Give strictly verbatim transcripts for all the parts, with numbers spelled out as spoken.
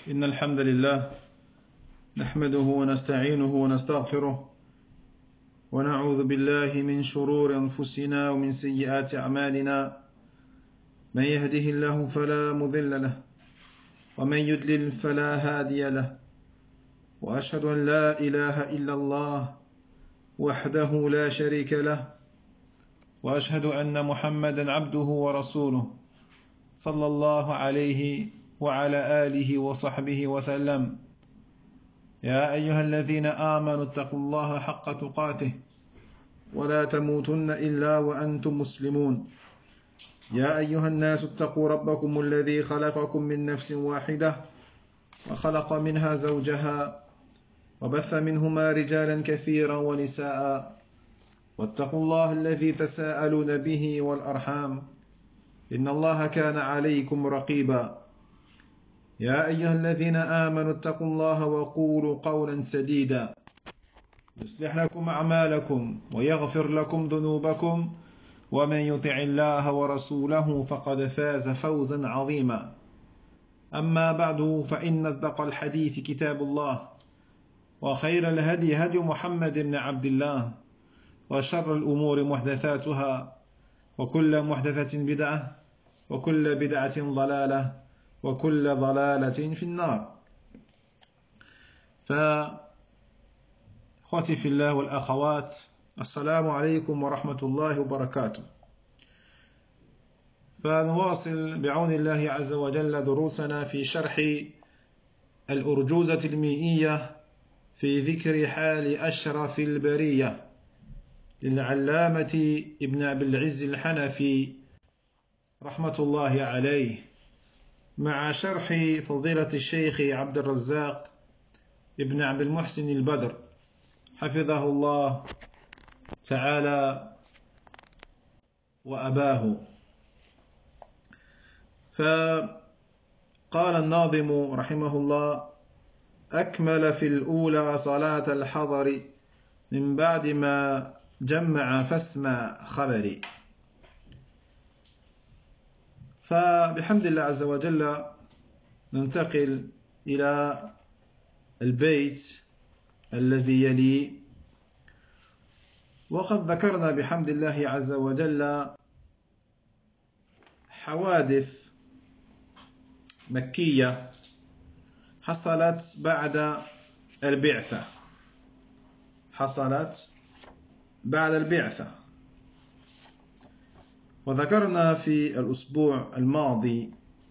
إن الحمد لله نحمده ونستعينه ونستغفره ونعوذ بالله من شرور أنفسنا ومن سيئات أعمالنا من يهده الله فلا مضل له ومن يضلل فلا هادي له وأشهد أن لا إله إلا الله وحده لا شريك له وأشهد أن محمدا عبده ورسوله صلى الله عليه وعلى آله وصحبه وسلم. يا أيها الذين آمنوا اتقوا الله حق تقاته ولا تموتن إلا وأنتم مسلمون. يا أيها الناس اتقوا ربكم الذي خلقكم من نفس واحدة وخلق منها زوجها وبث منهما رجالا كثيرا ونساء واتقوا الله الذي تساءلون به والأرحام إن الله كان عليكم رقيبا. يا أيها الذين آمنوا اتقوا الله وقولوا قولا سديدا يصلح لكم أعمالكم ويغفر لكم ذنوبكم ومن يطع الله ورسوله فقد فاز فوزا عظيما. أما بعد فإن أصدق الحديث كتاب الله وخير الهدي هدي محمد بن عبد الله وشر الأمور محدثاتها وكل محدثة بدعة وكل بدعة ضلالة وكل ضلالة في النار. فأخوتي في الله والأخوات، السلام عليكم ورحمة الله وبركاته. فنواصل بعون الله عز وجل دروسنا في شرح الأرجوزة المئية في ذكر حال أشرف البرية للعلامة ابن عبد العز الحنفي رحمة الله عليه، مع شرح فضيلة الشيخ عبد الرزاق ابن عبد المحسن البدر حفظه الله تعالى وأباه. فقال الناظم رحمه الله: أكمل في الأولى صلاة الحضر من بعد ما جمع فاسمع خبري. فبحمد الله عز وجل ننتقل إلى البيت الذي يلي، وقد ذكرنا بحمد الله عز وجل حوادث مكية حصلت بعد البعثة حصلت بعد البعثة وذكرنا في الأسبوع الماضي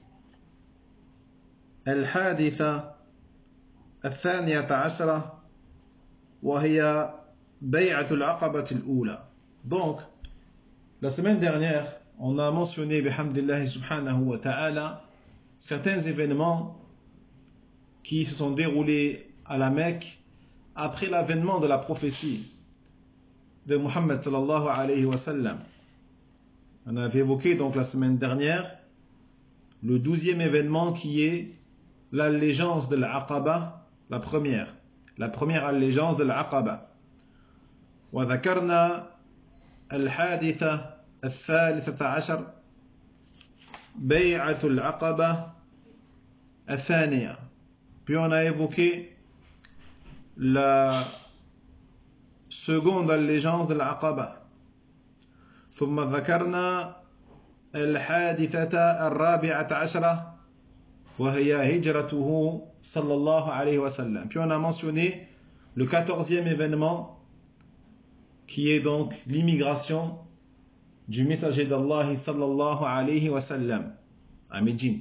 الحادثة الثانية عشرة وهي بيعة العقبة الأولى. Donc, la semaine dernière, on a mentionné, bihamdillahi subhanahu wa ta'ala, certains événements qui se sont déroulés à la Mecque après l'avènement de la prophétie de Muhammad sallallahu alayhi wa sallam. On avait évoqué donc la semaine dernière le douzième événement qui est l'allégeance de l'Aqaba, la première, la première allégeance de l'Aqaba. وذكرنا الحادثة الثالثة عشر بيعة العقبة الثانية. Puis on a évoqué la seconde allégeance de l'Aqaba. ثم ذكرنا الحادثة الرابعة عشرة وهي هجرته صلى الله عليه وسلم. Puis on a mentionné le quatorzième événement qui est donc l'immigration du messager d'Allah sallallahu alayhi wa sallam à Médine.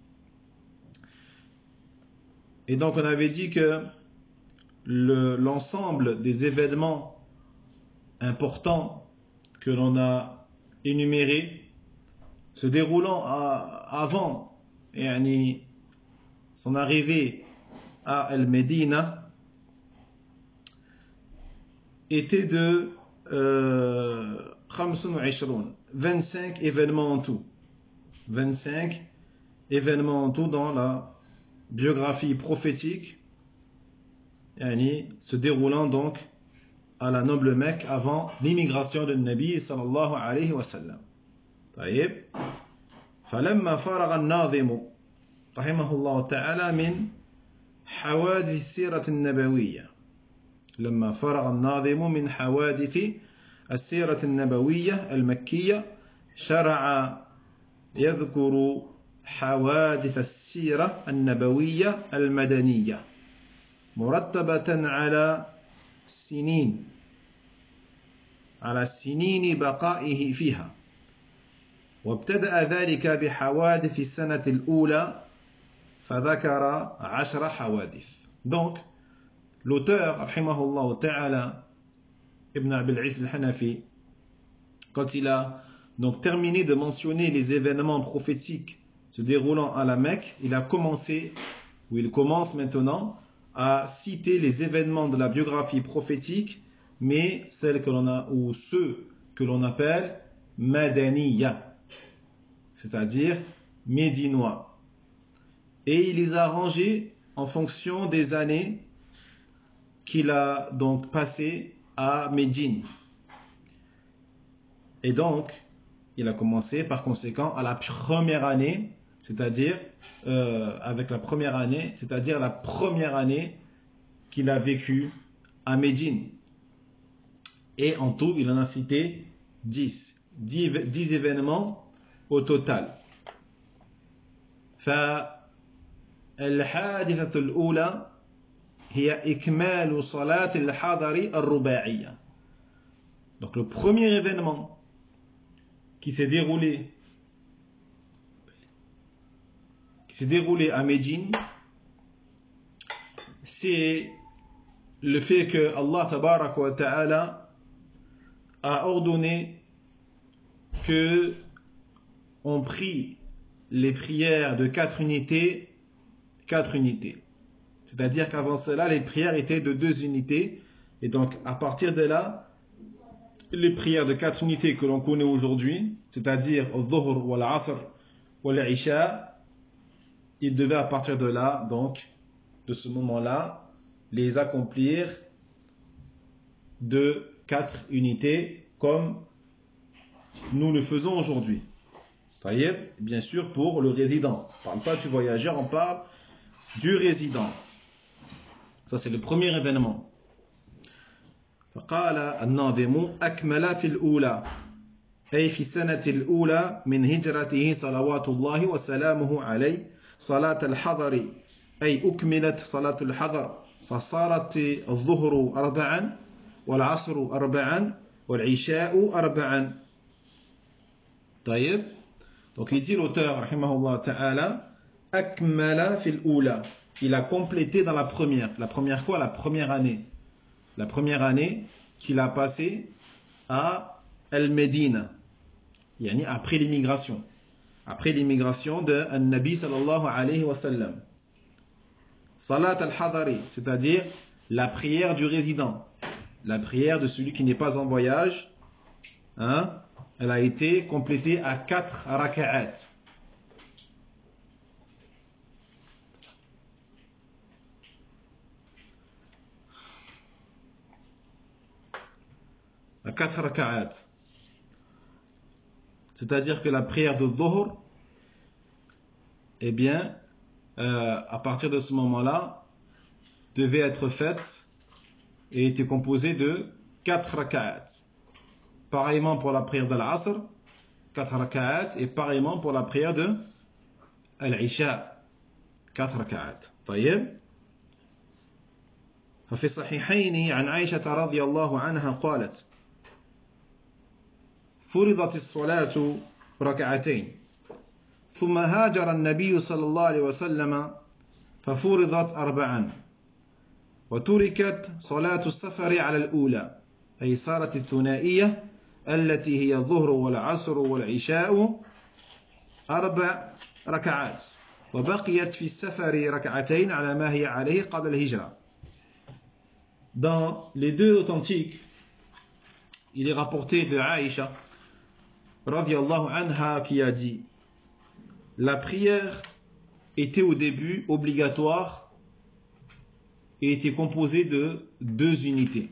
Et donc on avait dit que le, l'ensemble des événements importants que l'on a énumérés se déroulant à, avant yani, son arrivée à Al-Médina était de euh, vingt-cinq événements en tout. vingt-cinq événements en tout dans la biographie prophétique, yani, se déroulant donc à la noble Mecque avant l'immigration de Nabi sallallahu alayhi wa sallam. طيب فلما فرغ الناظم رحمه الله تعالى من حوادث السيرة النبوية لما فرغ الناظم من حوادث السيرة النبوية المكية شرع يذكر حوادث السيرة النبوية المدنية مرتبة على السنين على سنين بقائه فيها وابتدأ ذلك بحوادث السنة الأولى فذكر عشر حوادث. Donc l'auteur rahimahullah ta'ala Ibn Abil Izz al-Hanafi, quand il a donc terminé de mentionner les événements prophétiques se déroulant à la Mecque, il a commencé, ou il commence maintenant, à citer les événements de la biographie prophétique, mais celles que l'on a, ou ceux que l'on appelle Madaniya, c'est-à-dire médinois. Et il les a rangés en fonction des années qu'il a donc passées à Médine. Et donc, il a commencé par conséquent à la première année, c'est-à-dire euh, avec la première année, c'est-à-dire la première année qu'il a vécue à Médine. Et en tout, il en a cité dix, dix, dix événements au total. فالحادثة الأولى هي إكمال صلاة الحضر الرباعية. Donc le premier événement qui s'est déroulé qui s'est déroulé à Médine, c'est le fait que Allah tabaraka wa ta'ala a ordonné que on prie les prières de quatre unités, quatre unités. C'est-à-dire qu'avant cela, les prières étaient de deux unités. Et donc, à partir de là, les prières de quatre unités que l'on connaît aujourd'hui, c'est-à-dire au dhuhr, ou al-asr, ou al-isha, il devait à partir de là, donc, de ce moment-là, les accomplir de quatre unités, comme nous le faisons aujourd'hui. Bien sûr, pour le résident. On ne parle pas du voyageur, on parle du résident. Ça, c'est le premier événement. فقال الناظم أكمل في الأولى أي في السنة الأولى من هجرته صلوات الله وسلامه عليه صلاة الحضر أي أكملت صلاة الحضر فصارت الظهر أربعا والعصر أربعا والعشاء أربعا. طيب. Donc il dit l'auteur rahimahullah ta'ala akmala fil oula, il a complété dans la première. La première quoi? La première année. La première année qu'il a passée à Al-Médine, yani après l'immigration. Après l'immigration de An-Nabi sallallahu alayhi wa sallam. Salat al-Hadari, c'est-à-dire la prière du résident. La prière de celui qui n'est pas en voyage, hein, elle a été complétée à quatre raka'at. À quatre raka'at. C'est-à-dire que la prière de dhuhr, eh bien, euh, à partir de ce moment-là, devait être faite et était composée de quatre raka'at. Pareillement pour la prière de l'Asr, quatre raka'at, et pareillement pour la prière de l'Isha, quatre raka'at. طيب. ففي الصحيحين عن عائشة رضي الله عنها قالت: فرضت الصلاة ركعتين ثم هاجر النبي صلى الله عليه وسلم ففرضت أربعا وتركت صلاة السفر على الأولى أي صارت الثنائية التي هي الظهر والعصر والعشاء أربع ركعات وبقيت في السفر ركعتين على ما هي عليه قبل الهجرة. Dans les deux authentiques, il est rapporté de Aïcha radiyallahu anha qui a dit: la prière était au début obligatoire et était composée de deux unités.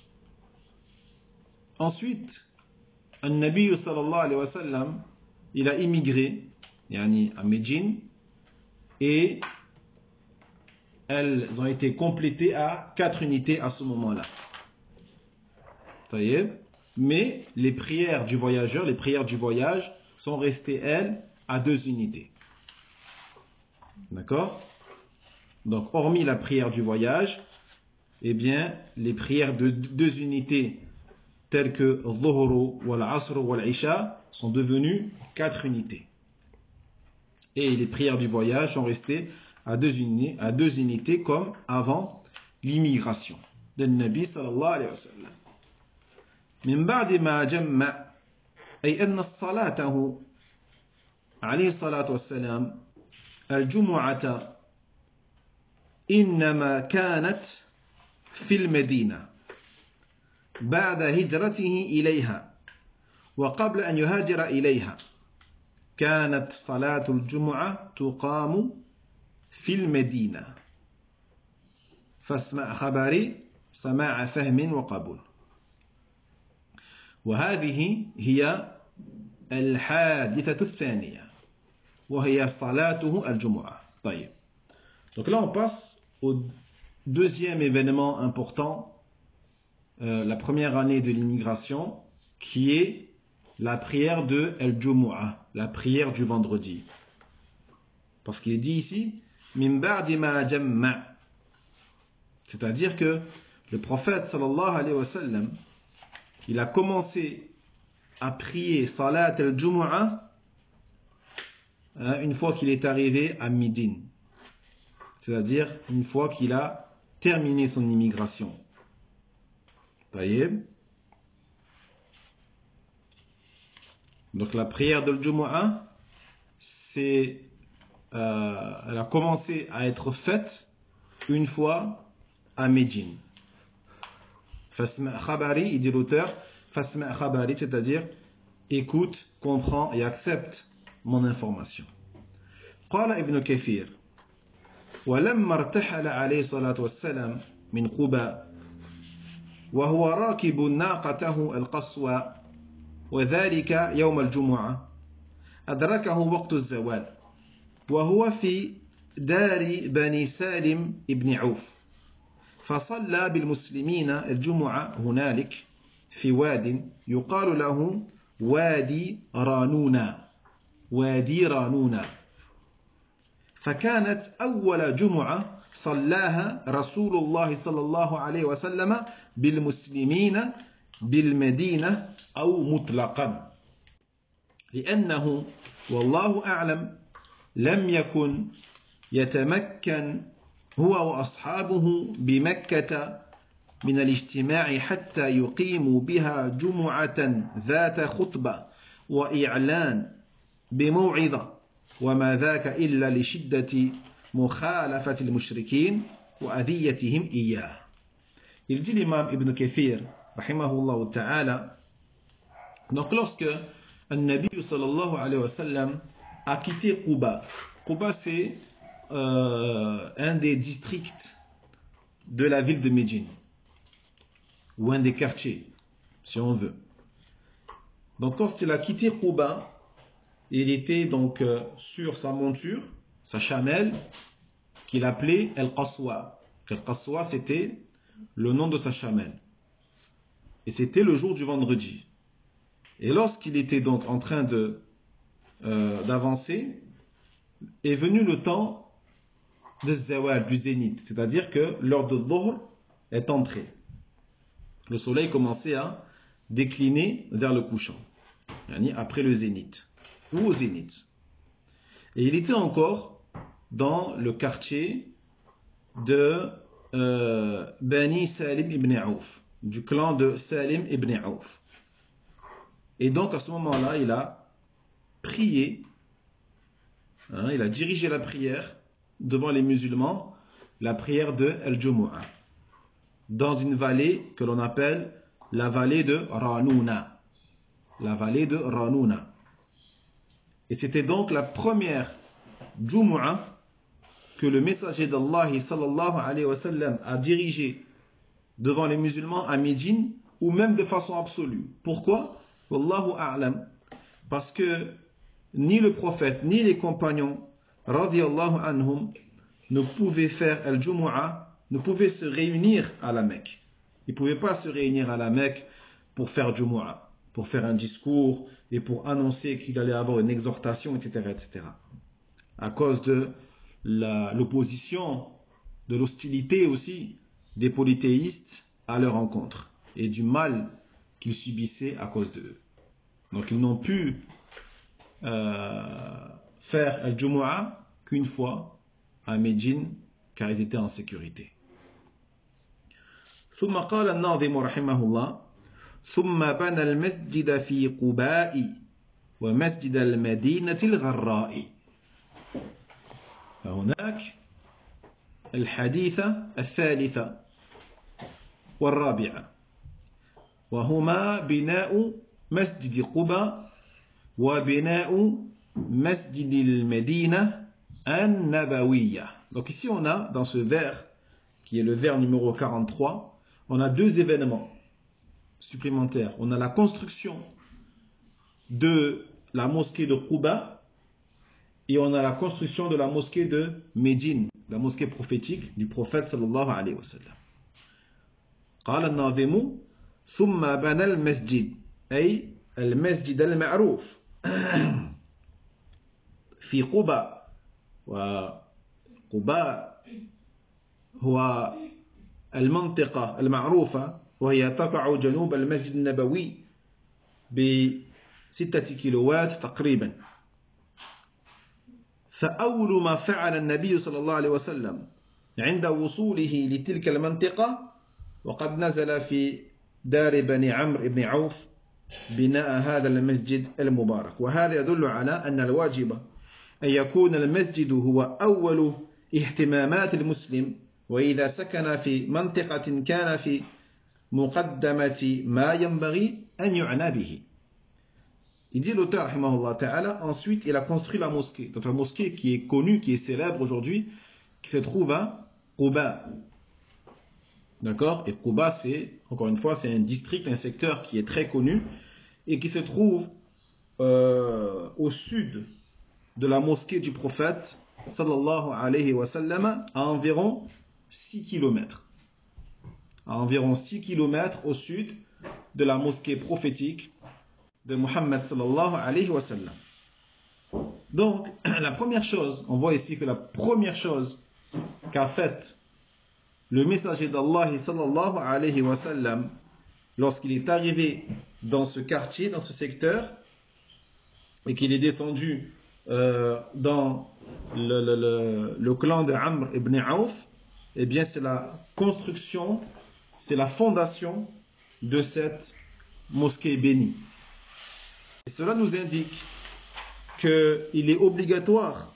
Ensuite, An-Nabi sallallahu alayhi wa sallam, il a immigré, yani à Médine, et elles ont été complétées à quatre unités à ce moment-là. Mais les prières du voyageur, les prières du voyage sont restées, elles, à deux unités. D'accord? Donc, hormis la prière du voyage, eh bien, les prières de deux unités telles que Dhuhru, wal Asr, wal Isha sont devenues quatre unités. Et les prières du voyage sont restées à deux unités, à deux unités comme avant l'immigration de Nabi sallallahu alayhi wa sallam. من بعد ما جمع أي أن صلاته عليه الصلاة والسلام الجمعة إنما كانت في المدينة بعد هجرته إليها وقبل أن يهاجر إليها كانت صلاة الجمعة تقام في المدينة فاسمع خبري سماع فهم وقبول وهذه هي الحادثة الثانية وهي صلاته الجمعة. طيب. Donc là on passe au deuxième événement important, euh, la première année de l'immigration, qui est la prière de El-Jumu'ah, la prière du vendredi. Parce qu'il est dit ici min ba'di ma jamma', c'est-à-dire que le prophète sallallahu alayhi wa sallam, il a commencé à prier Salat al-Jumu'ah hein, une fois qu'il est arrivé à Médine. C'est-à-dire une fois qu'il a terminé son immigration. Taïeb. Donc la prière de al-Jumu'ah, c'est, euh, elle a commencé à être faite une fois à Médine. Fasma' khabari, il dit l'auteur, Fasma' khabari, c'est-à-dire écoute, comprends et accepte mon information. Qala Ibn Kathir, ولما ارتحل عليه الصلاة والسلام من قباء وهو راكب ناقته القصوى وذلك يوم الجمعة أدركه وقت الزوال وهو في دار بني سالم ابن عوف فصلى بالمسلمين الجمعة هنالك في واد يقال له وادي رانونا وادي رانونا فكانت أول جمعة صلاها رسول الله صلى الله عليه وسلم بالمسلمين بالمدينة أو مطلقا لأنه والله أعلم لم يكن يتمكن هو وأصحابه بمكة من الاجتماع حتى يقيموا بها جمعة ذات خطبة وإعلان بموعظة وما ذاك إلا لشدة مخالفة المشركين وأذيتهم إياه. Il dit l'imam Ibn Kathir, rahimahullah ta'ala, donc lorsque un Nabi sallallahu alayhi wa sallam a quitté Quba, Quba c'est euh, un des districts de la ville de Médine, ou un des quartiers, si on veut. Donc quand il a quitté Quba, il était donc euh, sur sa monture, sa chamelle, qu'il appelait El-Qaswa. El-Qaswa, c'était le nom de sa chamelle. Et c'était le jour du vendredi. Et lorsqu'il était donc en train de, euh, d'avancer, est venu le temps de Zawal, du zénith. C'est-à-dire que l'heure de Dhuhr est entrée. Le soleil commençait à décliner vers le couchant, après le zénith, ou au zénith. Et il était encore dans le quartier de euh, Bani Salim ibn Auf, du clan de Salim ibn Auf. Et donc à ce moment-là, il a prié, hein, il a dirigé la prière devant les musulmans, la prière de Al-Jumu'ah, dans une vallée que l'on appelle la vallée de Ranouna. La vallée de Ranouna. Et c'était donc la première Jumu'ah que le messager d'Allah sallallahu alayhi wa sallam a dirigé devant les musulmans à Médine, ou même de façon absolue. Pourquoi? Wallahu a'lam. Parce que ni le prophète, ni les compagnons, radiyallahu anhum, ne pouvaient faire al-Jumu'ah, ne pouvaient se réunir à la Mecque. Ils ne pouvaient pas se réunir à la Mecque pour faire Jumu'ah, pour faire un discours et pour annoncer qu'il allait avoir une exhortation, et cetera, et cetera. À cause de l'opposition, de l'hostilité aussi des polythéistes à leur encontre et du mal qu'ils subissaient à cause d'eux. Donc ils n'ont pu euh, faire al-Jumu'ah qu'une fois à Médine, car ils étaient en sécurité. ثم قال الناظم رحمه الله ثم بنى المسجد في قباء ومسجد المدينة الغراء. فهناك الحديثة الثالثة والرابعة وهما بناء مسجد قباء وبناء مسجد المدينة النبوية. Donc ici on a dans ce vers qui est le vers numéro quarante-trois, on a deux événements supplémentaires. On a la construction de la mosquée de Quba et on a la construction de la mosquée de Médine, la mosquée prophétique du prophète sallallahu alayhi wa sallam. قال الناظم ثم بنى المسجد أي المسجد المعروف في قبى وقبى هو المنطقة المعروفة وهي تقع جنوب المسجد النبوي بستة كيلوات تقريبا. فأول ما فعل النبي صلى الله عليه وسلم عند وصوله لتلك المنطقة وقد نزل في دار بني عمرو بن عوف بناء هذا المسجد المبارك. وهذا يدل على أن الواجب أن يكون المسجد هو أول اهتمامات المسلم وإذا سكن في منطقة كان في مقدمة ما ينبغي أن يعنى به. Il dit l'auteur, rahimahullah ta'ala, ensuite il a construit la mosquée. Donc la mosquée qui est connue, qui est célèbre aujourd'hui, qui se trouve à Quba. D'accord? Et Quba, c'est, encore une fois, c'est un district, un secteur qui est très connu et qui se trouve euh, au sud de la mosquée du prophète, sallallahu alayhi wa sallam, à environ six kilomètres. À environ six kilomètres au sud de la mosquée prophétique de Muhammad sallallahu alayhi wa sallam. Donc, la première chose, on voit ici que la première chose qu'a faite le messager d'Allah sallallahu alayhi wa sallam lorsqu'il est arrivé dans ce quartier, dans ce secteur, et qu'il est descendu euh, dans le, le, le, le clan de Amr ibn Auf, eh bien c'est la construction, c'est la fondation de cette mosquée bénie. Et cela nous indique qu'il est obligatoire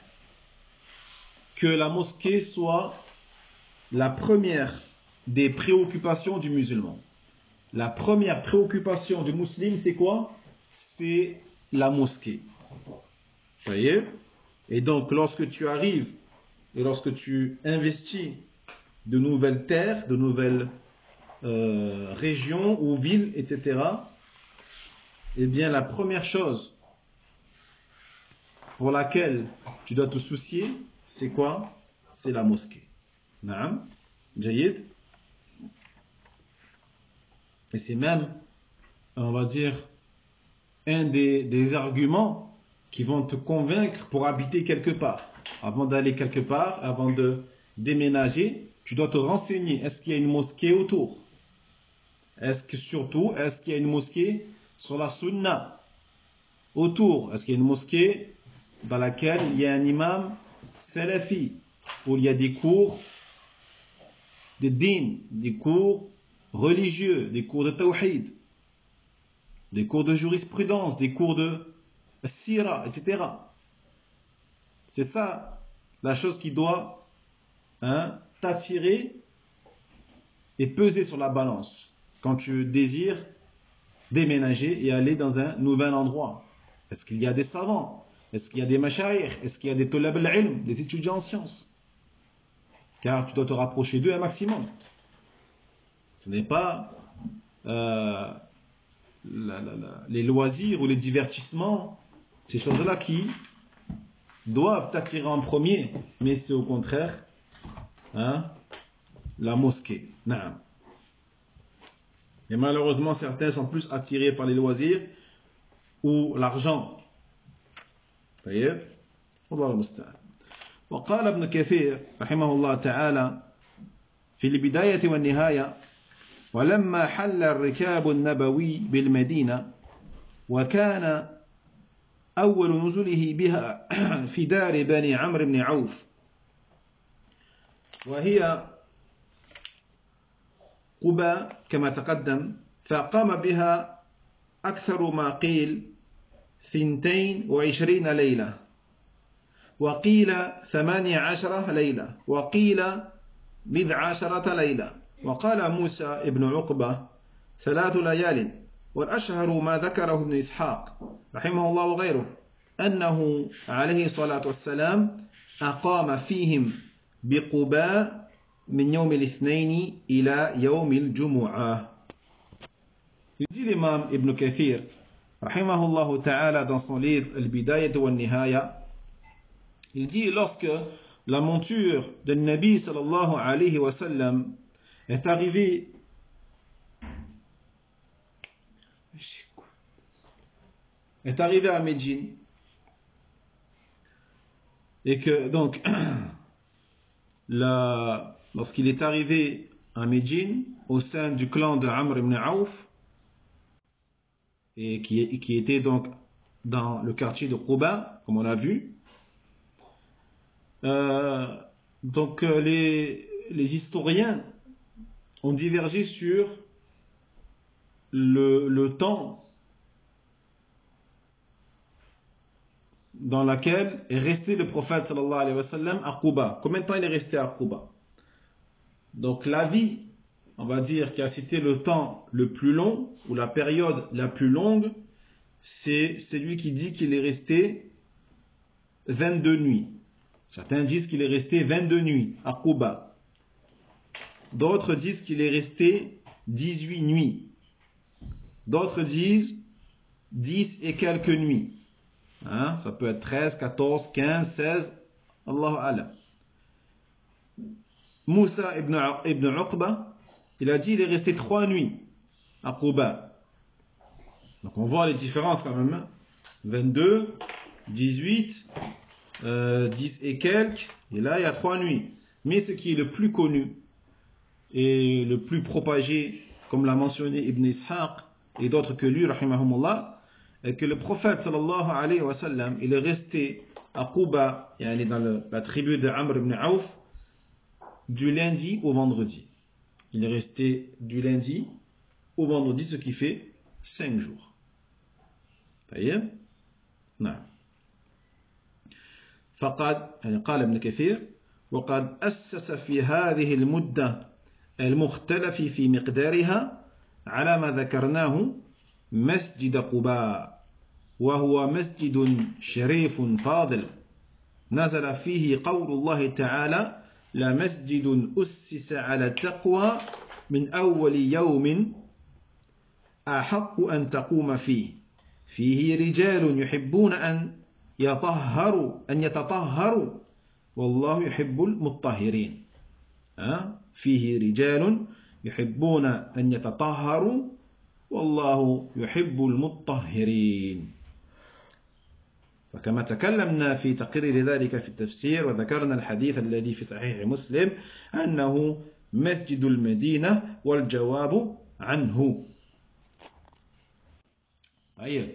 que la mosquée soit la première des préoccupations du musulman. La première préoccupation du musulman, c'est quoi? C'est la mosquée. Vous voyez? Et donc, lorsque tu arrives et lorsque tu investis de nouvelles terres, de nouvelles euh, régions ou villes, et cetera, eh bien, la première chose pour laquelle tu dois te soucier, c'est quoi? C'est la mosquée. Naam, Jayid. Et c'est même, on va dire, un des, des arguments qui vont te convaincre pour habiter quelque part. Avant d'aller quelque part, avant de déménager, tu dois te renseigner. Est-ce qu'il y a une mosquée autour? Est-ce que surtout, est-ce qu'il y a une mosquée sur la sunna autour? Est-ce qu'il y a une mosquée dans laquelle il y a un imam salafi, où il y a des cours de din, des cours religieux, des cours de tawhid, des cours de jurisprudence, des cours de sira, et cetera. C'est ça la chose qui doit hein, t'attirer et peser sur la balance quand tu désires déménager et aller dans un nouvel endroit. Est-ce qu'il y a des savants? Est-ce qu'il y a des mashayikh? Est-ce qu'il y a des tulab al-ilm, des étudiants en sciences? Car tu dois te rapprocher d'eux un maximum. Ce n'est pas euh, la, la, la, les loisirs ou les divertissements, ces choses-là qui doivent attirer en premier, mais c'est au contraire hein, la mosquée. Naam. Et malheureusement, certains sont plus attirés par les loisirs ou l'argent. طيب والله المستعان. وقال ابن كثير رحمه الله تعالى في البداية والنهاية: ولما حل الركاب النبوي بالمدينة وكان أول نزله بها في دار بني عمرو بن عوف وهي قباء كما تقدم، فقام بها أكثر ما قيل ثنتين وعشرين ليلة، وقيل ثمانية عشرة ليلة، وقيل بضع عشرة ليلة. وقال موسى ابن عقبة ثلاث ليال. والأشهر ما ذكره ابن إسحاق رحمه الله وغيره أنه عليه الصلاة والسلام أقام فيهم بقباء من يوم الاثنين إلى يوم الجمعة. Il dit l'imam Ibn Kathir rahimahullah ta'ala dans son livre Al-Bidayat wa Nihaya, il dit lorsque la monture de Nabi sallallahu alayhi wa sallam est arrivée est arrivée à Médine et que donc la, lorsqu'il est arrivé à Médine au sein du clan de Amr ibn Auf et qui, qui était donc dans le quartier de Quba comme on l'a vu, euh, donc les, les historiens ont divergé sur le, le temps dans lequel est resté le prophète sallallahu alayhi wa sallam à Quba. Combien de temps il est resté à Quba? Donc l'avis, on va dire, qui a cité le temps le plus long ou la période la plus longue, c'est celui qui dit qu'il est resté vingt-deux nuits. Certains disent qu'il est resté vingt-deux nuits à Quba. D'autres disent qu'il est resté dix-huit nuits. D'autres disent dix et quelques nuits. Hein? Ça peut être treize, quatorze, quinze, seize. Allahu A'lam. Moussa ibn, ibn Uqba, il a dit qu'il est resté trois nuits à Quba. Donc on voit les différences quand même. Hein? vingt-deux, dix-huit, euh, dix et quelques. Et là, il y a trois nuits. Mais ce qui est le plus connu et le plus propagé, comme l'a mentionné Ibn Ishaq et d'autres que lui, rahimahumullah, est que le prophète sallallahu alayhi wa sallam, il est resté à Quba, yani dans le, la tribu de Amr ibn Auf, du lundi au vendredi. Il est resté du lundi au vendredi, ce qui fait cinq jours. طيب نعم. فقد يعني قال ابن كثير وقد أسس في هذه المدة المختلف في مقدارها على ما ذكرناه مسجد قباء، وهو مسجد شريف فاضل نزل فيه قول الله تعالى: لمسجد أسس على التقوى من أول يوم أحق أن تقوم فيه فيه رجال يحبون أن يطهروا أن يتطهروا والله يحب المطهرين. فيه رجال يحبون أن يتطهروا والله يحب المطهرين. فكما تكلمنا في تقرير ذلك في التفسير وذكرنا الحديث الذي في صحيح مسلم أنه مسجد المدينة والجواب عنه. أيه.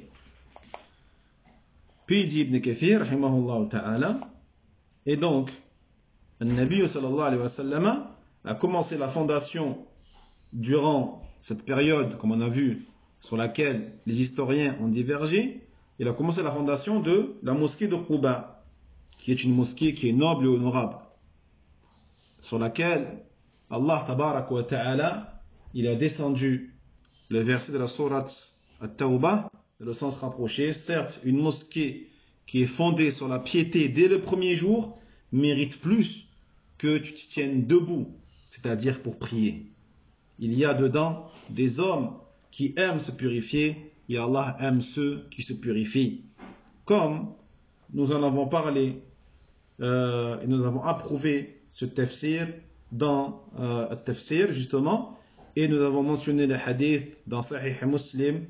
Puis dit Ibn Kathir rahimahullah ta'ala, et donc le Nabi sallallahu alayhi wa sallam a commencé la fondation durant cette période, comme on a vu, sur laquelle les historiens ont divergé. Il a commencé la fondation de la mosquée de Quba, qui est une mosquée qui est noble et honorable, sur laquelle Allah tabarak wa ta'ala, il a descendu le verset de la sourate At-Tawbah, dans le sens rapproché. Certes, une mosquée qui est fondée sur la piété dès le premier jour mérite plus que tu te tiennes debout, c'est-à-dire pour prier. Il y a dedans des hommes qui aiment se purifier et Allah aime ceux qui se purifient. Comme nous en avons parlé euh, et nous avons approuvé ce tafsir dans euh, le tafsir justement, et nous avons mentionné les hadiths dans Sahih Muslim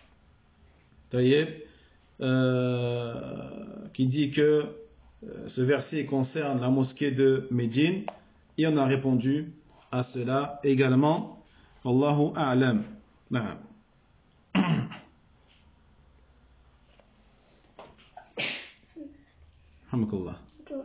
euh, qui dit que euh, ce verset concerne la mosquée de Médine, et on a répondu à cela également. Wallahu a'lam. Na'am. Hamdulillah.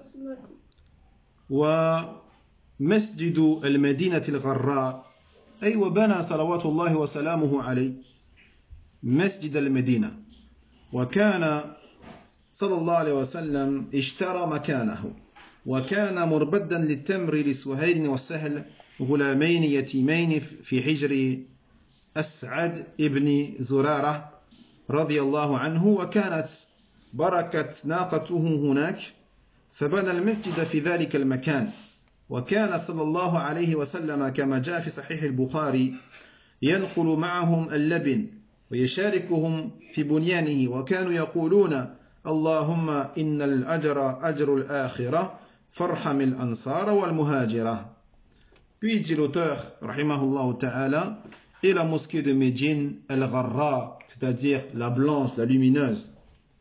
ومسجد المدينة الغراء أي وبنى صلوات الله وسلامه عليه مسجد المدينة، وكان صلى الله عليه وسلم اشترى مكانه، وكان مربدا للتمر لسهيل والسهل غلامين يتيمين في حجر أسعد ابن زرارة رضي الله عنه، وكانت بركة ناقته هناك، فبنى المسجد في ذلك المكان. وكان صلى الله عليه وسلم كما جاء في صحيح البخاري ينقل معهم اللبن ويشاركهم في بنيانه، وكانوا يقولون اللهم إن الأجر أجر الآخرة فارحم الأنصار والمهاجرة. Puis dit l'auteur, rahimahullah ta'ala, et la mosquée de Médine, al-Gharra, c'est-à-dire la blanche, la lumineuse.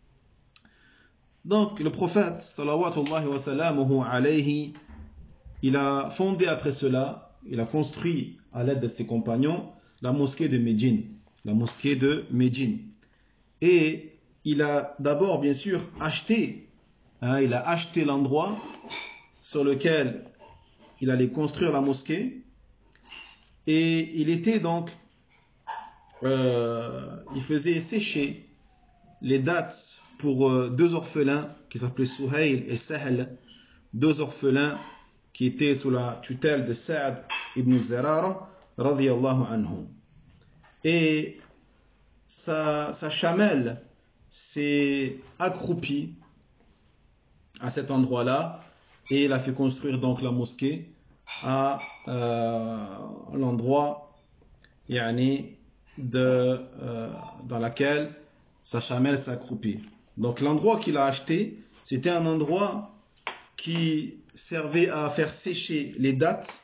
Donc le prophète, salawatullahi wa salamuhu alayhi, il a fondé après cela, il a construit à l'aide de ses compagnons la mosquée de Médine, la mosquée de Médine. Et il a d'abord bien sûr acheté, hein, il a acheté l'endroit sur lequel il allait construire la mosquée, et il était donc, euh, il faisait sécher les dattes pour euh, deux orphelins qui s'appelaient Suhail et Sahl, deux orphelins qui étaient sous la tutelle de Sa'd ibn Zurara radiyallahu anhu. Et sa, sa chamelle s'est accroupie à cet endroit-là, et il a fait construire donc la mosquée à euh, l'endroit yani, de, euh, dans laquelle sa chamelle s'accroupit. Donc l'endroit qu'il a acheté, c'était un endroit qui servait à faire sécher les dattes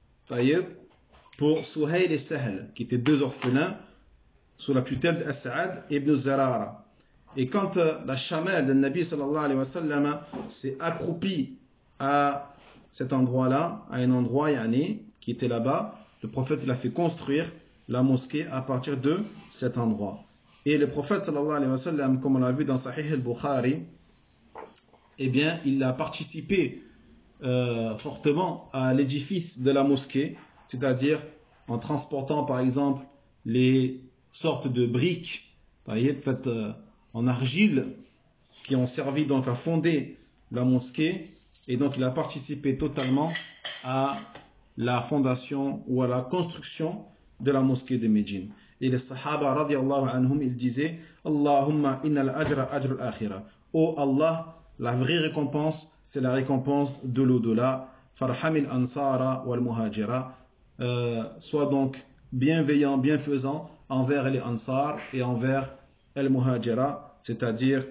pour Suhail et Sahl, qui étaient deux orphelins sous la tutelle d'As'ad ibn Zurara. Et quand euh, la chamelle de Nabi sallallahu alayhi wa sallam s'est accroupie à cet endroit-là, à un endroit yani, qui était là-bas, le prophète il a fait construire la mosquée à partir de cet endroit. Et le prophète sallallahu alayhi wa sallam, comme on l'a vu dans Sahih al-Bukhari, eh bien, il a participé euh, fortement à l'édifice de la mosquée, c'est-à-dire en transportant par exemple les sortes de briques, faites euh, en argile, qui ont servi donc à fonder la mosquée, et donc il a participé totalement à la fondation ou à la construction de la mosquée de Médine. Et les Sahaba radiyallahu anhum, ils disaient Allahumma innal ajra ajrul akhira. Oh Allah, la vraie récompense, c'est la récompense de l'au-delà. Farhamil ansara wal muhajira. Sois donc bienveillant, bienfaisant envers les ansar et envers el muhajira, c'est-à-dire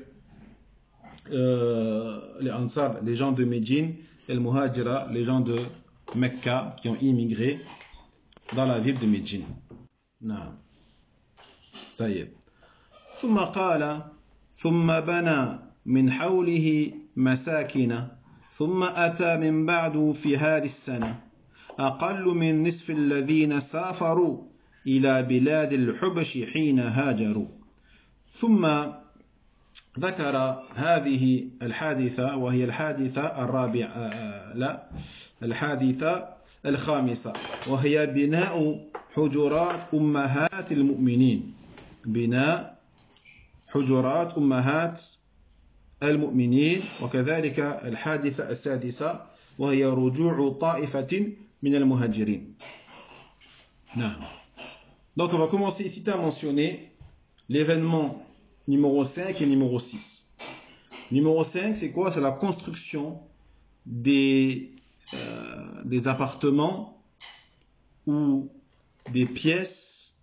euh, les ansar, les gens de Médine, et el muhajira, les gens de Mecca qui ont immigré dans la ville de Médine. نعم. طيب. ثم قال ثم بنى من حوله مساكن ثم أتى من بعد في هذه السنة أقل من نصف الذين سافروا إلى بلاد الحبش حين هاجروا. ثم ذكر هذه الحادثة وهي الحادثة الرابعة لا الحادثة الخامسة وهي بناء حجرات أمهات المؤمنين بناء حجرات أمهات المؤمنين وكذلك الحادثة السادسة وهي رجوع طائفة من المهاجرين. نعم. Donc on va commencer ici à mentionner l'événement numéro cinq et numéro six. Numéro cinq, c'est quoi? C'est la construction des, euh, des appartements ou des pièces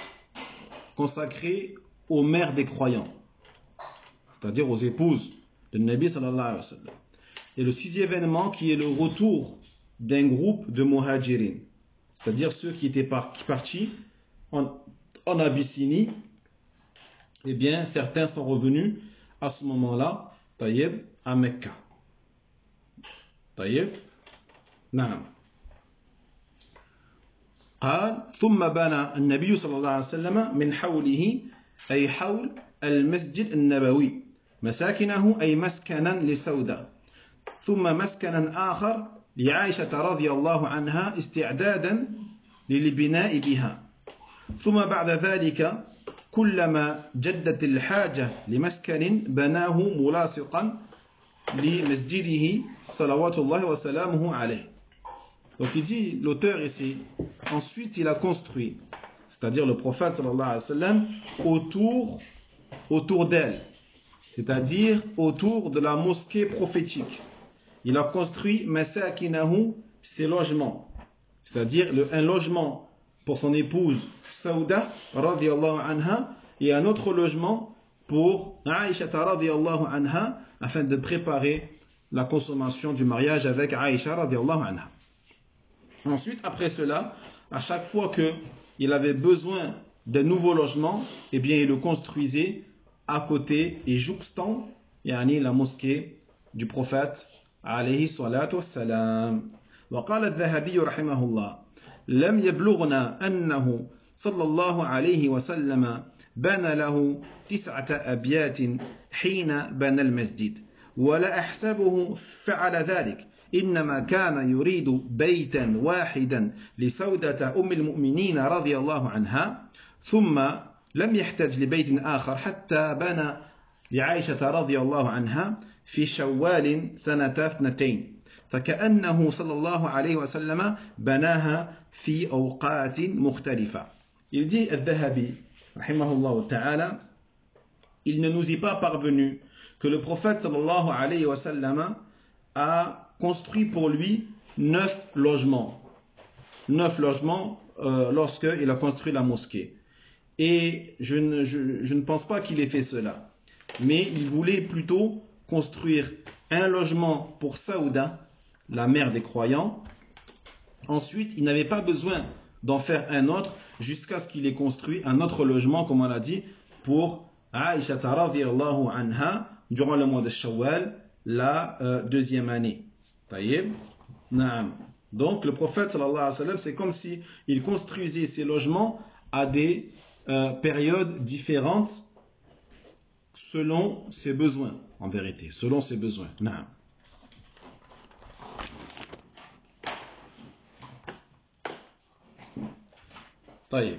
consacrées aux mères des croyants, c'est-à-dire aux épouses de Nabi sallallahu alayhi wa sallam. Et le sixième événement qui est le retour d'un groupe de muhajirin, c'est-à-dire ceux qui étaient par, qui partis en, en Abyssinie, eh bien certains sont revenus à ce moment-là, taïeb, à Mecca. Taïeb, naam. قال ثم بنى النبي صلى الله عليه وسلم من حوله أي حول المسجد النبوي مساكنه أي مسكنا لسودة ثم مسكنا آخر لعائشة رضي الله عنها استعدادا للبناء بها ثم بعد ذلك كلما جدت الحاجة لمسكن بناه ملاصقا لمسجده صلوات الله وسلامه عليه. Donc il dit, l'auteur ici, ensuite il a construit, c'est-à-dire le prophète sallallahu alayhi wa sallam, autour, autour d'elle, c'est-à-dire autour de la mosquée prophétique. Il a construit masakinahu, ses logements, c'est-à-dire le, un logement pour son épouse Saouda radiyallahu anha et un autre logement pour Aïcha radiyallahu anha afin de préparer la consommation du mariage avec Aïcha radiyallahu anha. Ensuite, après cela, à chaque fois qu'il avait besoin d'un nouveau logement, eh bien, il le construisait à côté et jouxtant yani, la mosquée du prophète alayhi salatu wassalam. وقال الذهبي رحمه الله لم يبلغنا أنه صلى الله عليه وسلم بنى له تسعة أبيات حين بنى المسجد ولا أحسبه فعل ذلك إنما كان يريد بيتا واحدا لسودة أم المؤمنين رضي الله عنها ثم لم يحتج لبيت آخر حتى بنى لعائشة رضي الله عنها في شوال سنة اثنتين فكأنه صلى الله عليه وسلم بناها في أوقات مختلفة. Il dit الذهبي رحمه الله تعالى, il ne nous est pas parvenu que le prophète sallallahu alayhi wa sallam a construit pour lui neuf logements. Neuf logements euh, lorsqu'il a construit la mosquée. Et je ne, je, je ne pense pas qu'il ait fait cela. Mais il voulait plutôt construire un logement pour Saouda, la mère des croyants. Ensuite, il n'avait pas besoin d'en faire un autre jusqu'à ce qu'il ait construit un autre logement, comme on l'a dit, pour Aïcha radhiyallahu anha durant le mois de Shawwal, la euh, deuxième année. Taïeb. Naam. Donc le prophète sallallahu alayhi wa sallam, c'est comme si il construisait ses logements à des euh, périodes différentes selon ses besoins, en vérité, selon ses besoins. Naam. طيب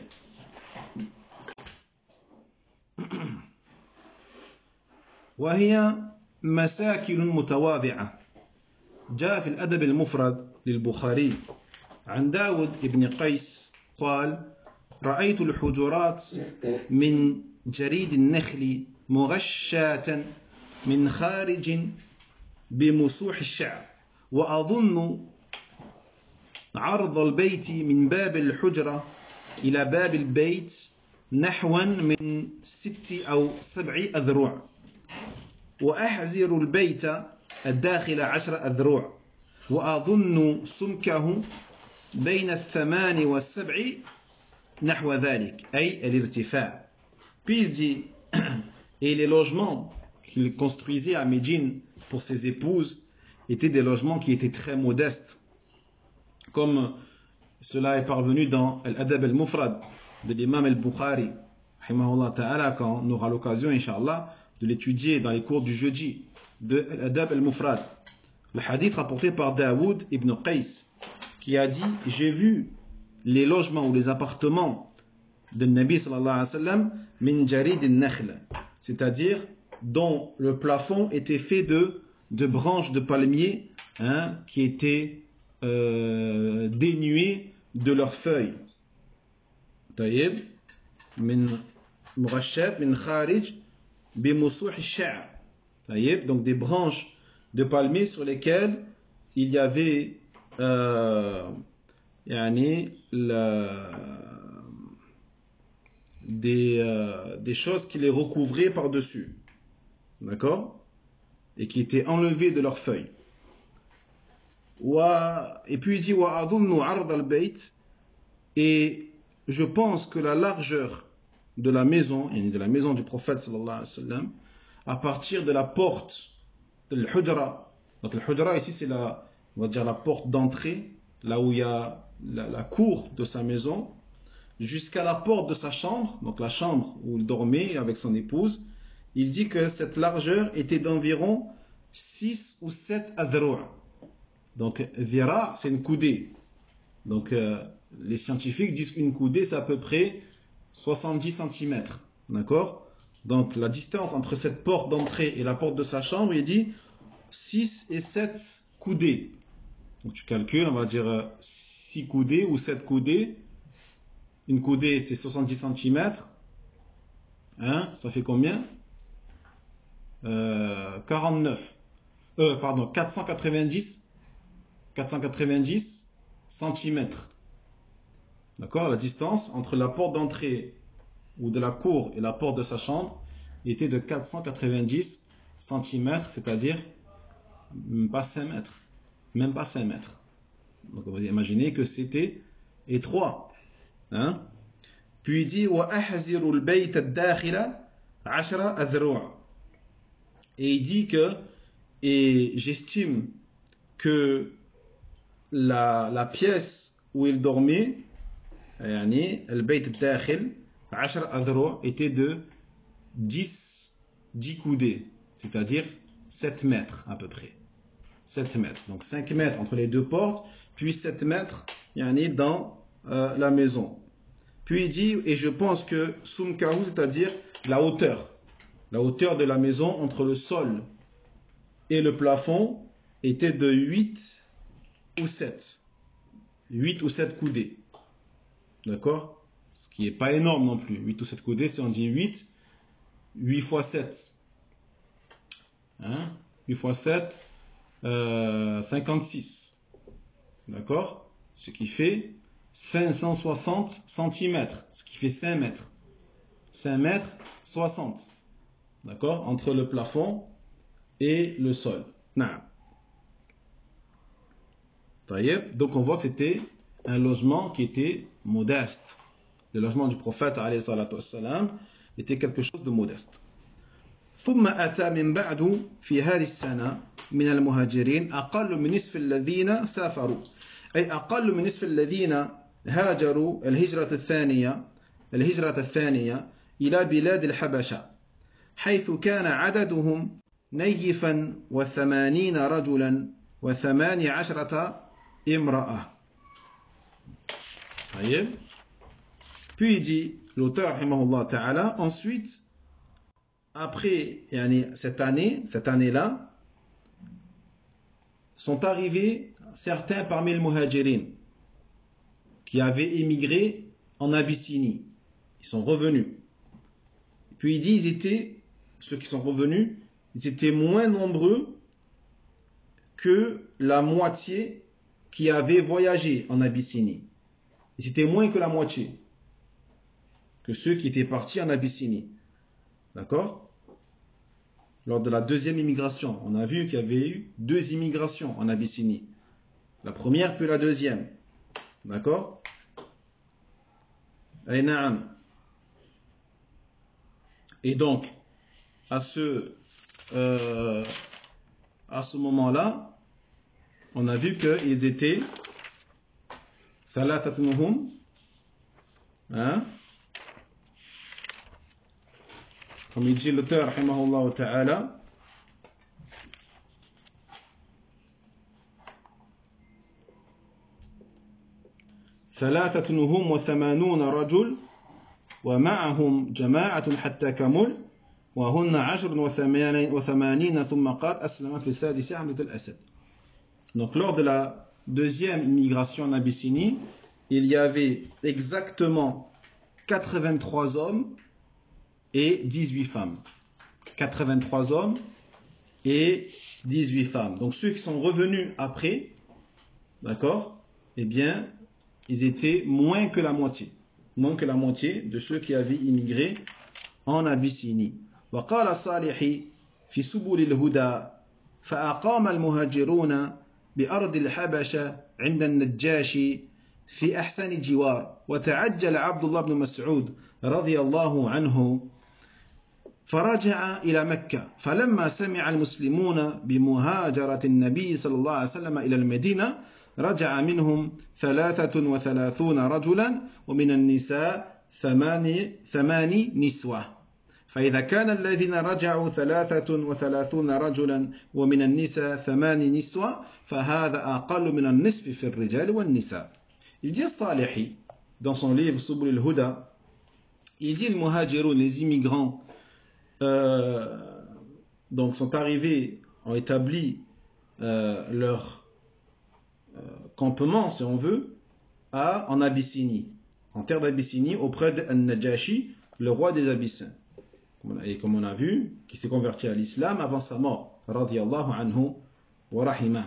وهي مساكن متواضعة. جاء في الأدب المفرد للبخاري عن داود بن قيس قال رأيت الحجرات من جريد النخل مغشاة من خارج بمسوح الشعر وأظن عرض البيت من باب الحجرة إلى باب البيت نحوا من ست أو سبع أذرع وأحزر البيت الداخل عشر أذرع وأظن سمكه بين الثمان والسبع نحو ذلك أي الارتفاع. Puis il dit et les logements qu'il construisait à Médine pour ses épouses étaient des logements qui étaient très modestes, comme cela est parvenu dans l'Adab al-Mufrad de l'imam al-Bukhari rahimahullah ta'ala, quand on aura l'occasion inshallah de l'étudier dans les cours du jeudi de l'Adab al-Mufrad. Le hadith rapporté par Daoud ibn Qais qui a dit j'ai vu les logements ou les appartements de Nabi sallallahu alayhi wa sallam min jarid al-nakhl, c'est-à-dire dont le plafond était fait de, de branches de palmiers hein, qui étaient euh, dénuées de leurs feuilles. Taïeb min murashat min kharij bi musuh ash-sha'r. Taïeb, donc des branches de palmiers sur lesquelles il y avait euh, yani, la, des, euh, des choses qui les recouvraient par-dessus. D'accord? et qui étaient enlevés de leurs feuilles. Et puis il dit et je pense que la largeur de la maison, de la maison du prophète sallallahu alayhi wa sallam, à partir de la porte de l'hujra, donc l'hujra ici c'est la, on va dire la porte d'entrée, là où il y a la, la cour de sa maison, jusqu'à la porte de sa chambre, donc la chambre où il dormait avec son épouse, il dit que cette largeur était d'environ six ou sept adhru'. Donc dhira c'est une coudée. Donc euh, les scientifiques disent qu'une coudée c'est à peu près soixante-dix centimètres. D'accord? Donc la distance entre cette porte d'entrée et la porte de sa chambre, il dit six et sept coudées. Donc tu calcules, on va dire six coudées ou sept coudées. Une coudée c'est soixante-dix centimètres. Hein? Ça fait combien? euh, quarante-neuf. Euh, pardon, quatre cent quatre-vingt-dix centimètres. D'accord? La distance entre la porte d'entrée ou de la cour et la porte de sa chambre était de quatre cent quatre-vingt-dix centimètres, c'est-à-dire même pas cinq mètres. Même pas cinq mètres. Donc on va imaginer que c'était étroit. Hein? Puis il dit وَأَحْزِرُ الْبَيْتَ الدَّاخِلَ عَشْرَ أَذْرُعَ. Et il dit que, et j'estime que la, la pièce où il dormait, yani, البيت الداخل عشر أذرع, était de dix, dix coudées, c'est-à-dire sept mètres à peu près. sept mètres. Donc cinq mètres entre les deux portes, puis sept mètres yani, dans euh, la maison. Puis il dit, et je pense que Sumkahu, c'est-à-dire la hauteur, la hauteur de la maison entre le sol et le plafond était de huit ou sept. huit ou sept coudées. D'accord? Ce qui n'est pas énorme non plus. huit ou sept coudées, si on dit huit, huit fois sept. Hein? huit fois sept, euh, cinquante-six. D'accord? Ce qui fait cinq cent soixante centimètres. Ce qui fait cinq mètres. cinq mètres soixante. D'accord? Entre le plafond et le sol. Nah. Donc on voit que c'était un logement qui était modeste. Le logement du prophète alayhi salatu wassalam était quelque chose de modeste. ثم أتى من بعد في هذه السنة من المهاجرين أقل من نصف الذين سافروا أي أقل من نصف الذين هاجروا الهجرة الثانية الهجرة الثانية إلى بلاد الحبشة حيث كان عددهم نيفا وثمانين رجلا وثماني عشرة امرأة. Puis il dit, l'auteur, rahimahullah ta'ala, ensuite, après yani, cette année, cette année-là, sont arrivés certains parmi les muhajirin qui avaient émigré en Abyssinie. Ils sont revenus. Puis il dit, ils étaient, ceux qui sont revenus, ils étaient moins nombreux que la moitié qui avaient voyagé en Abyssinie. Ils étaient moins que la moitié que ceux qui étaient partis en Abyssinie. D'accord? Lors de la deuxième immigration, on a vu qu'il y avait eu deux immigrations en Abyssinie. La première puis la deuxième. D'accord? Et donc, à ce, euh, à ce moment-là, on a vu qu'ils étaient thalathatun, hein? Comme il dit l'auteur, rahimahullah ta'ala, ثلاثة هم وثمانون رجل ومعهم جماعة حتى كمل وهن عشر وثمانين ثم قال أسلم في السادس حملة الأسد. Donc lors de la deuxième immigration en Abyssinie, il y avait exactement quatre-vingt-trois hommes et dix-huit femmes. quatre-vingt-trois hommes et dix-huit femmes. Donc ceux qui sont revenus après, d'accord, eh bien, ils étaient moins que la moitié. Moins que la moitié de ceux qui avaient immigré en Abyssinie. وقال صالح في سبل الهدى فأقام المهاجرون بأرض الحبشة عند النجاشي في أحسن جوار وتعجل عبد الله بن مسعود رضي الله عنه فرجع إلى مكة فلما سمع المسلمون بمهاجرة النبي صلى الله عليه وسلم إلى المدينة رجع منهم ثلاثة وثلاثون رجلا ومن النساء ثماني, ثماني نسوة فإذا كان الذين رجعوا ثلاثة وثلاثون رجلا ومن النساء ثماني نسوة فهذا أقل من النصف في الرجال والنساء. Il dit Salihi dans son livre Subul al-Huda, il dit les muhajirun, les immigrants euh, donc sont arrivés, ont établi euh, leur euh, campement si on veut à, en Abyssinie, en terre d'Abyssinie auprès d'An-Najashi, le roi des Abyssins. Et comme on a vu, qui s'est converti à l'islam avant sa mort, radiyallahu anhu wa rahimah.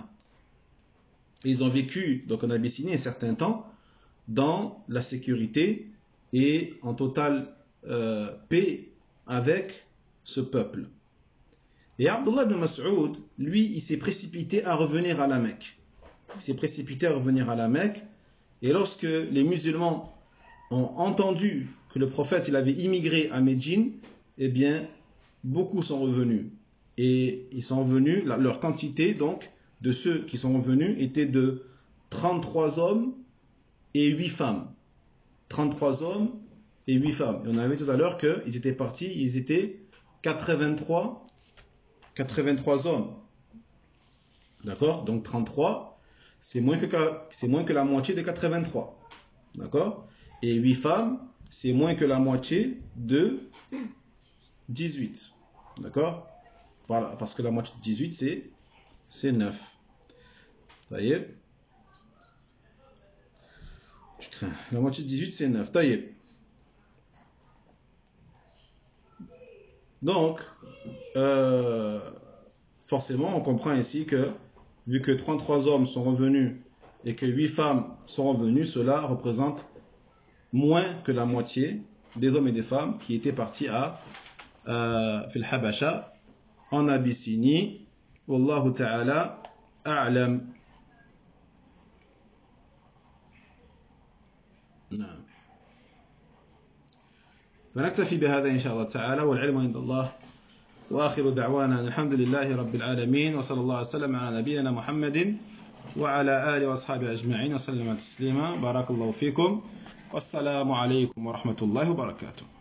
Ils ont vécu donc en Abyssinie un certain temps dans la sécurité et en totale euh, paix avec ce peuple. Et Abdullah ibn Mas'ud, lui, il s'est précipité à revenir à la Mecque. Il s'est précipité à revenir à la Mecque. Et lorsque les musulmans ont entendu que le prophète il avait immigré à Médine, eh bien, beaucoup sont revenus. Et ils sont venus, leur quantité, donc, de ceux qui sont revenus était de trente-trois hommes et huit femmes. trente-trois hommes et huit femmes. Et on avait tout à l'heure qu'ils étaient partis, ils étaient quatre-vingt-trois, quatre-vingt-trois hommes. D'accord? Donc trente-trois, c'est moins que, c'est moins que la moitié de quatre-vingt-trois. D'accord? Et huit femmes, c'est moins que la moitié de dix-huit. D'accord? Voilà, parce que la moitié de dix-huit, c'est, c'est neuf. Taïeb. Je crains. La moitié de dix-huit, c'est neuf. Taïeb. Donc, euh, forcément, on comprend ici que, vu que trente-trois hommes sont revenus et que huit femmes sont revenues, cela représente moins que la moitié des hommes et des femmes qui étaient partis à euh, Fil Habasha, en Abyssinie. Wallahu ta'ala a'lam. نعم. فنكتفي بهذا إن شاء الله تعالى والعلم عند الله وآخر دعوانا الحمد لله رب العالمين وصلى الله وسلم على نبينا محمد وعلى آله وأصحابه أجمعين وسلم تسليما. بارك الله فيكم والسلام عليكم ورحمة الله وبركاته.